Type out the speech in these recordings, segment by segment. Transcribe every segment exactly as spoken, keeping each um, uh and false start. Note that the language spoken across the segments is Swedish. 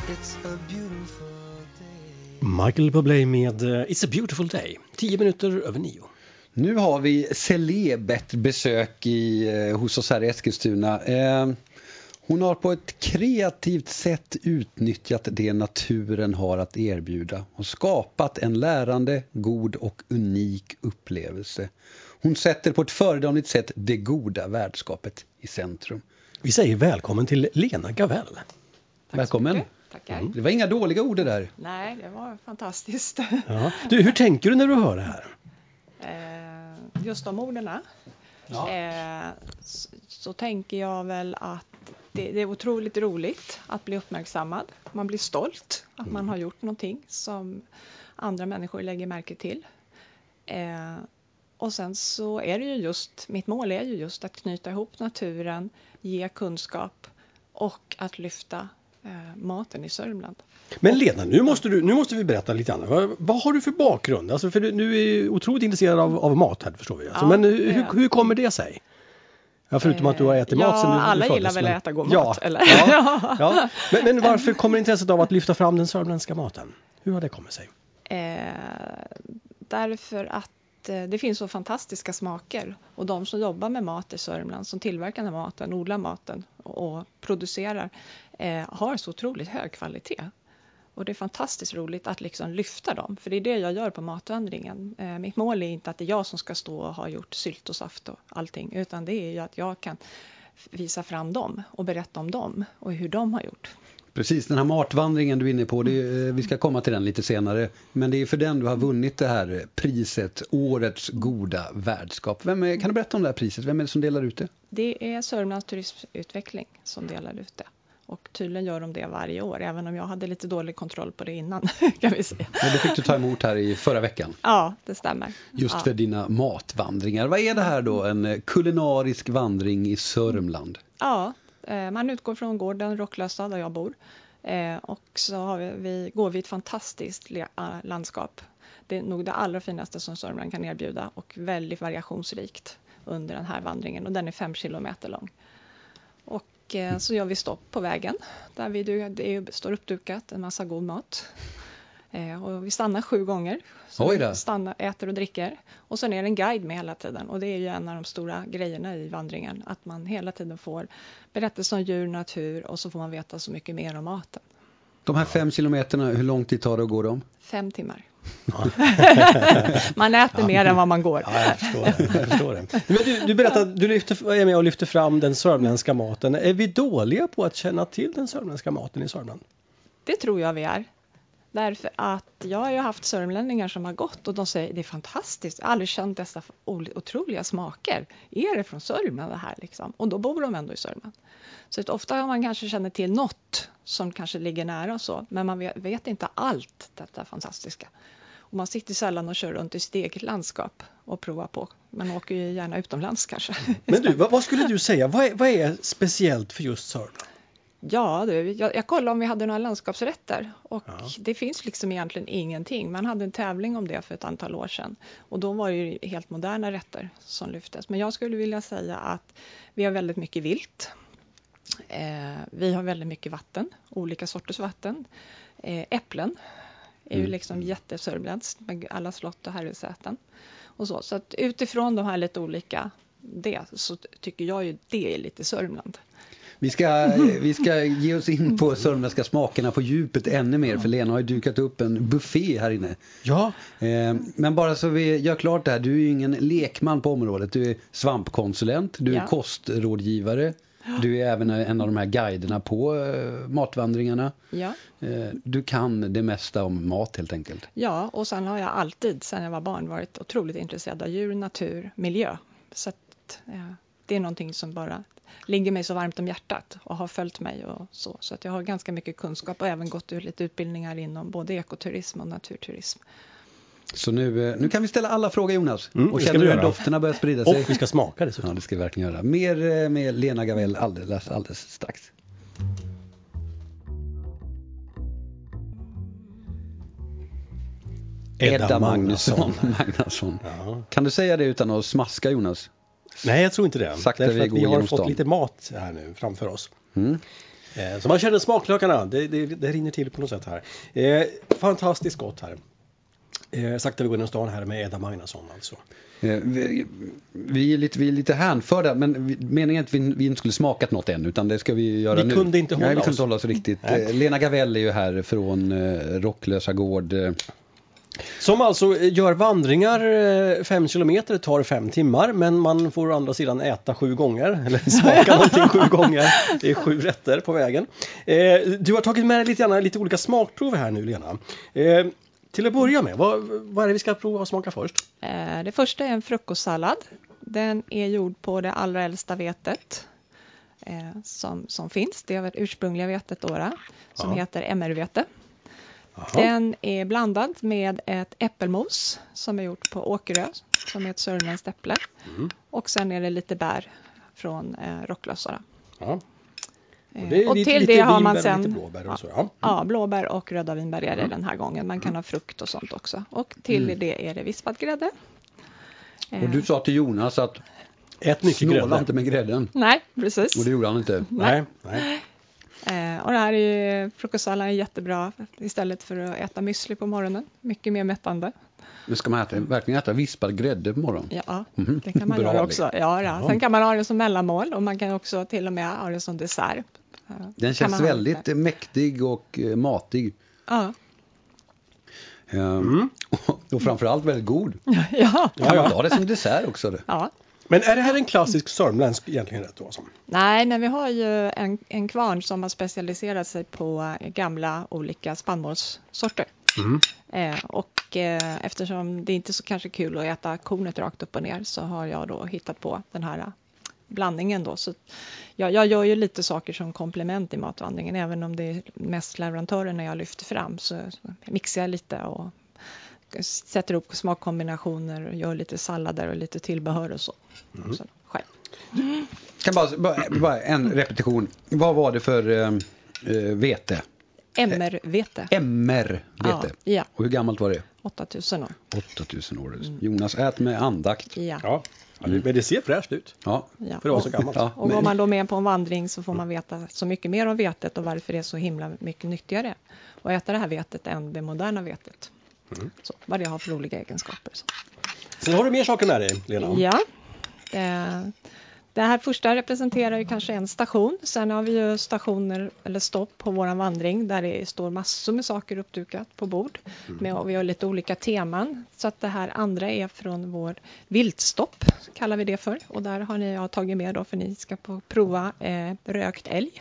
Michael Bublé med It's a beautiful day. Tio minuter över nio. Nu har vi celebert besök i, eh, hos oss här i Eskilstuna. Eh, hon har på ett kreativt sätt utnyttjat det naturen har att erbjuda och skapat en lärande, god och unik upplevelse. Hon sätter på ett föredömligt sätt det goda värdskapet i centrum. Vi säger välkommen till Lena Gavell. Tack välkommen. Tackar. Mm. Det var inga dåliga ord det där. Nej, det var fantastiskt. Ja. Du, hur tänker du när du hör det här? Eh, just de orden. Ja. Eh, så, så tänker jag väl att det, det är otroligt roligt att bli uppmärksammad. Man blir stolt att man har gjort någonting som andra människor lägger märke till. Eh, och sen så är det ju just, mitt mål är ju just att knyta ihop naturen, ge kunskap och att lyfta eh, maten i Sörmland. Men Lena, nu måste, du, nu måste vi berätta lite annat. Vad, vad har du för bakgrund? Alltså för du, du är otroligt intresserad av, av mat här, förstår vi. Alltså, Ja, men hur, det hur kommer det sig? Ja, förutom att du har ätit ja, mat sen du, alla du föddes, gillar väl men... att äta god ja, mat, eller? Ja, ja. Men, men varför kommer intresset av att lyfta fram den sörmländska maten? Hur har det kommit sig? Eh, därför att eh, det finns så fantastiska smaker. Och de som jobbar med mat i Sörmland, som tillverkar den här maten, odlar maten och, och producerar, eh, har så otroligt hög kvalitet. Och det är fantastiskt roligt att liksom lyfta dem. För det är det jag gör på matvandringen. Eh, mitt mål är inte att det är jag som ska stå och ha gjort sylt och saft och allting. Utan det är ju att jag kan visa fram dem och berätta om dem och hur de har gjort. Precis, den här matvandringen du är inne på, det är, vi ska komma till den lite senare. Men det är för den du har vunnit det här priset, Årets goda värdskap. Vem är, kan du berätta om det här priset? Vem är det som delar ut det? Det är Sörmlands turismutveckling som delar ut det. Och tydligen gör de det varje år, även om jag hade lite dålig kontroll på det innan, kan vi säga. Men det fick du ta emot här i förra veckan. Ja, det stämmer. Just ja. för dina matvandringar. Vad är det här då? En kulinarisk vandring i Sörmland? Ja, man utgår från gården Rocklösa där jag bor. Och så har vi, vi, går vi ett fantastiskt landskap. Det är nog det allra finaste som Sörmland kan erbjuda och väldigt variationsrikt under den här vandringen. Och den är fem kilometer lång. Och så gör vi stopp på vägen där vi, det står uppdukat en massa god mat. Och vi stannar sju gånger. Så Oj då. Vi stannar, äter och dricker. Och sen är det en guide med hela tiden. Och det är ju en av de stora grejerna i vandringen. Att man hela tiden får berättelser om djur, natur och så får man veta så mycket mer om maten. De här fem kilometerna, hur lång tid tar det att gå dem? Fem timmar. Man äter ja. mer än vad man går. Ja, jag förstår det. Jag förstår det. Men du, du berättade, du lyfter, är med och lyfter fram den sörmländska maten. Är vi dåliga på att känna till den sörmländska maten i Sörmland? Det tror jag vi är. Därför att jag har ju haft sörmlänningar som har gått och de säger det är fantastiskt. Jag har aldrig känt dessa otroliga smaker. Är det från Sörmland det här liksom? Och då bor de ändå i Sörmland. Så att ofta har man kanske känner till något som kanske ligger nära och så. Men man vet, vet inte allt detta fantastiska. Och man sitter sällan och kör runt i sitt eget landskap och provar på. Man åker ju gärna utomlands kanske. Men du, vad, vad skulle du säga? Vad är, vad är speciellt för just Sörmland? Ja, du, jag, jag kollade om vi hade några landskapsrätter och ja. det finns liksom egentligen ingenting. Man hade en tävling om det för ett antal år sedan och då var det ju helt moderna rätter som lyftes. Men jag skulle vilja säga att vi har väldigt mycket vilt. Eh, vi har väldigt mycket vatten, olika sorters vatten. Eh, äpplen är ju liksom jättesörmländskt med alla slott och herresäten. Och så. Så att utifrån de här lite olika det så tycker jag ju det är lite Sörmland. Vi ska, vi ska ge oss in på sörmländska smakerna på djupet ännu mer. För Lena har ju dukat upp en buffé här inne. Ja. Eh, men bara så vi gör klart det här. Du är ju ingen lekman på området. Du är svampkonsulent. Du är ja. kostrådgivare. Du är även en av de här guiderna på eh, matvandringarna. Ja. Eh, du kan det mesta om mat helt enkelt. Ja, och sen har jag alltid sedan jag var barn varit otroligt intresserad av djur, natur, miljö. Så att, eh, det är någonting som bara ligger mig så varmt om hjärtat och har följt mig och så. Så att jag har ganska mycket kunskap och även gått ut lite utbildningar inom både ekoturism och naturturism. Så nu, nu kan vi ställa alla frågor, Jonas. Mm, och känner du hur dofterna börjar sprida sig? Och vi ska smaka det. Ja, det ska vi verkligen göra. Mer med Lena Gavell alldeles, alldeles strax. Edda, Edda Magnusson. Magnusson. Ja. Kan du säga det utan att smaska, Jonas? Nej, jag tror inte det. Sakta Därför vi att vi har fått stan. lite mat här nu framför oss. Mm. Eh, så man känner smaklökarna, det, det, det rinner till på något sätt här. Eh, fantastiskt gott här. Eh, sakta vi går in i stan här med Edda Magnusson alltså. Eh, vi, vi, är lite, vi är lite hänförda, men vi, meningen är att vi, vi inte skulle smakat något än, utan det ska vi göra vi nu. Kunde inte hålla Nej, vi kunde oss. inte hålla oss riktigt. Eh, Lena Gavell är ju här från eh, Rocklösa gård. Eh. Som alltså gör vandringar fem kilometer, tar fem timmar, men man får å andra sidan äta sju gånger, eller smaka någonting sju gånger. Det är sju rätter på vägen. Eh, du har tagit med lite, grann, lite olika smakprover här nu, Lena. Eh, till att börja med, vad, vad är det vi ska prova att smaka först? Eh, det första är en frukostsallad. Den är gjord på det allra äldsta vetet eh, som, som finns. Det är det ursprungliga vetet då, då som Ja. heter M R-vete. Aha. Den är blandad med ett äppelmos som är gjort på Åkerö, som är ett sörmländskt äpple. Mm. Och sen är det lite bär från eh, Rocklösa. Ja. Och, Och, det är och lite, till lite det har man vinbär och sen lite blåbär och så. Ja. ja, blåbär och röda vinbär är det den här gången. Man kan ha frukt och sånt också. Och till Mm. det är det vispad grädde. Och du sa till Jonas att Ät mycket snåla grädde. inte med grädden. Nej, precis. Och det gjorde han inte. Nej, nej. Eh, och det här är frukostsalladen är jättebra istället för att äta müsli på morgonen. Mycket mer mättande. Men ska man äta, verkligen äta vispad grädde på morgonen? Ja, Mhm. det kan man Bra göra det. också. Ja, ja. Sen kan man ha det som mellanmål och man kan också till och med ha det som dessert. Eh, Den kan känns man ha väldigt det. mäktig och eh, matig. Ja. Ehm, Mm. och, och framförallt väldigt god. Ja. Ja, Kan man ja. ta det som dessert också? Det? Ja. Men är det här en klassisk sörmländsk egentligen rätt då? Alltså? Nej, men vi har ju en, en kvarn som har specialiserat sig på gamla olika spannmålssorter. Mm. Eh, och eh, eftersom det inte är så kanske kul att äta kornet rakt upp och ner så har jag då hittat på den här eh, blandningen då. Så jag, jag gör ju lite saker som komplement i matvandringen, även om det är mest leverantörerna jag lyfter fram så, så mixar jag lite och sätter upp smakkombinationer och gör lite sallader och lite tillbehör och så. Mm. så själv. Kan bara, bara, bara en repetition. Vad var det för eh, eh, vete? M R-vete. M R-vete. Ja, ja. Och hur gammalt var det? åtta tusen år. åtta tusen år. Jonas, ät med andakt. Ja. Ja. Ja, det- men det ser fräscht ut. Ja. Ja. För det var så gammalt. Ja, Och går men, man då med på en vandring så får man veta så mycket mer om vetet och varför det är så himla mycket nyttigare att äta det här vetet än det moderna vetet. Mm. Så, vad det har för olika egenskaper. Så. Sen har du mer saker med dig, Lena. Ja, det, det här första representerar ju kanske en station. Sen har vi ju stationer eller stopp på våran vandring där det står massor med saker uppdukat på bord. Mm. Med, och vi har lite olika teman. Så att det här andra är från vår viltstopp, kallar vi det för. Och där har ni jag tagit med då för ni ska få prova eh, rökt älg.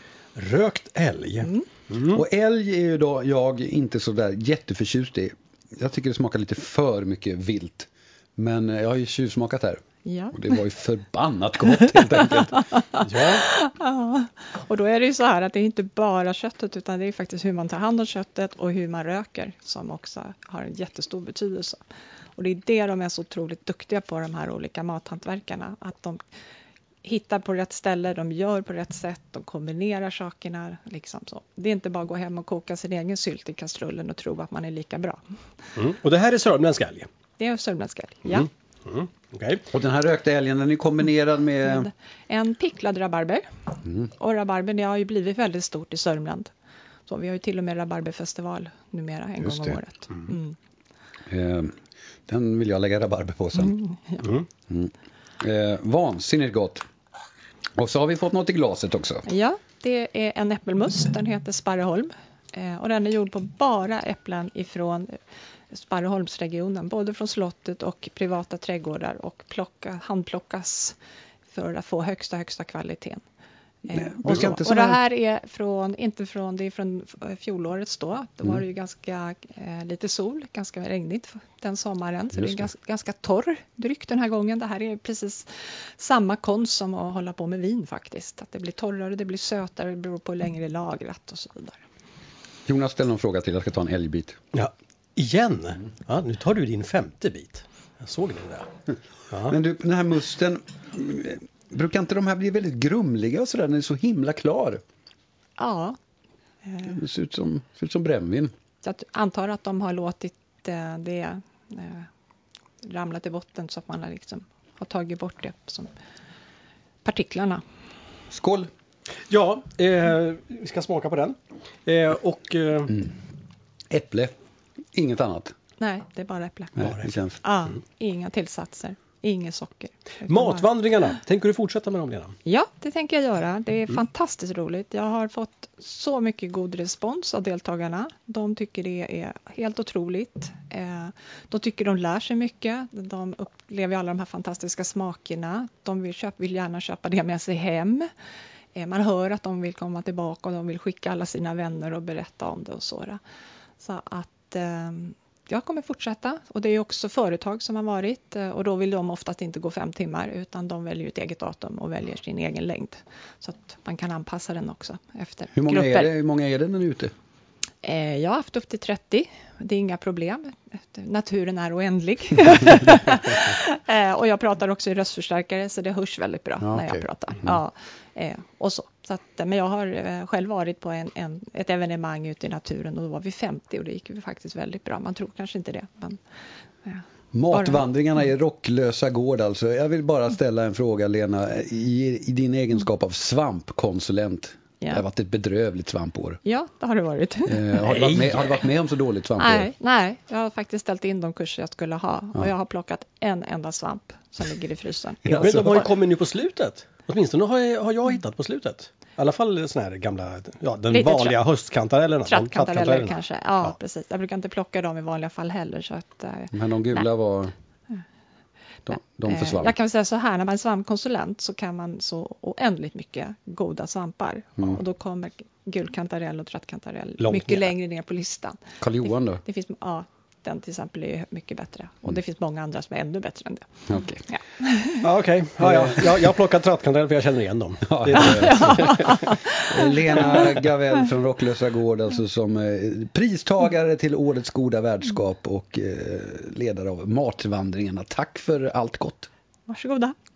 Rökt älg. Mm. Mm. och älg är ju då jag inte så där jätteförtjust i. Jag tycker det smakar lite för mycket vilt. Men jag har ju tjuvsmakat här. Ja. Och det var ju förbannat gott helt enkelt. Ja. Ja. Och då är det ju så här att det är inte bara köttet utan det är faktiskt hur man tar hand om köttet och hur man röker som också har en jättestor betydelse. Och det är det de är så otroligt duktiga på, de här olika mathantverkarna. Att de hittar på rätt ställe, de gör på rätt sätt, de kombinerar sakerna. Liksom så. Det är inte bara att gå hem och koka sin egen sylt i kastrullen och tro att man är lika bra. Mm. Och det här är sörmländsk älg. Det är sörmländsk älg, ja. Mm. Mm. Okej. Och den här rökta älgen den är kombinerad med... Med en picklad rabarber. Mm. Och rabarber det har ju blivit väldigt stort i Sörmland. Så vi har ju till och med rabarberfestival numera en Just gång om det. året. Mm. Eh, den vill jag lägga rabarber på sen. Mm, ja. Mm. Eh, vansinnigt gott. Och så har vi fått något i glaset också. ja, det är en äppelmust. Den heter Sparreholm. Eh, och den är gjord på bara äpplen ifrån Sparreholmsregionen. Både från slottet och privata trädgårdar. Och plocka, handplockas för att få högsta, högsta kvaliteten. Eh, Nej, och, brukar så. inte och såna det här- här är från, inte från, det är från fjolårets då. Då var det ju ganska eh, lite sol, ganska regnigt den sommaren. Så Just det är det. ganska, ganska torr dryck den här gången. Det här är precis samma konst som att hålla på med vin faktiskt. Att det blir torrare, det blir sötare, det beror på hur länge det är lagrat och så vidare. Jonas ställer någon fråga till. Jag ska ta en älgbit. Ja. Igen? Ja, nu tar du din femte bit. Jag såg det där. Ja. Men du, den här musten... Brukar inte de här bli väldigt grumliga och sådär när den är så himla klar? Ja, eh, Det ser ut som, ser ut som brännvin. så jag antar att de har låtit eh, det eh, ramla till botten så att man har, liksom, har tagit bort det som partiklarna. Skål! Ja, eh, vi ska smaka på den. Eh, och... Eh, Mm. Äpple, inget annat. Nej, det är bara äpple. Nej, det känns. Ja, mm. Inga tillsatser, inget socker. Matvandringarna, bara... tänker du fortsätta med dem, Lena? Ja, det tänker jag göra. Det är mm. fantastiskt roligt. Jag har fått så mycket god respons av deltagarna. De tycker det är helt otroligt. De tycker de lär sig mycket. De upplever alla de här fantastiska smakerna. De vill, köpa, vill gärna köpa det med sig hem. Man hör att de vill komma tillbaka och de vill skicka alla sina vänner och berätta om det och så. Så att eh, jag kommer fortsätta. Och det är också företag som har varit. Och då vill de oftast inte gå fem timmar utan de väljer ett eget datum och väljer sin egen längd. Så att man kan anpassa den också efter hur många grupper. Är det, hur många är det när du är ute? Eh, jag har haft upp till trettio. Det är inga problem. Naturen är oändlig. eh, och jag pratar också i röstförstärkare så det hörs väldigt bra ja, när jag okay. pratar. Mm. Ja, eh, och så. Så att, men jag har eh, själv varit på en, en, ett evenemang ute i naturen och då var vi femtio och det gick ju faktiskt väldigt bra. Man tror kanske inte det. Men, eh, Matvandringarna i Rocklösa gård alltså. Jag vill bara ställa en fråga, Lena. I, i din egenskap av svampkonsulent. Ja. Det har varit ett bedrövligt svampår. Ja, det har det varit. Eh, har, du varit med, har du varit med om så dåligt svampår? Nej, nej, jag har faktiskt ställt in de kurser jag skulle ha. Ja. Och jag har plockat en enda svamp som ligger i frysen. Ja, men de har ju kommit nu på slutet. Åtminstone har jag, har jag hittat på slutet. I alla fall såna här gamla, ja, den Lite vanliga tratt. höstkantarellerna. Trattkantareller kanske, ja, ja precis. Jag brukar inte plocka dem i vanliga fall heller. Så att, men de gula nej. var... De, de försvann. Jag kan säga så här, när man är svampkonsulent så kan man så oändligt mycket goda svampar. Mm. Och då kommer gulkantarell och trattkantarell Långt mycket ner. längre ner på listan. Karl Johan då? Det, det finns, ja, den till exempel är mycket bättre. Och mm. det finns många andra som är ännu bättre än det. Okej. Okay. Ja. Ja, okej. Ja, ja. Jag, jag har plockat trattkantarell för jag känner igen dem. Ja, det är Lena Gavell från Rocklösa gård alltså som eh, pristagare till årets goda värdskap och eh, ledare av matvandringarna. Tack för allt gott. Varsågoda.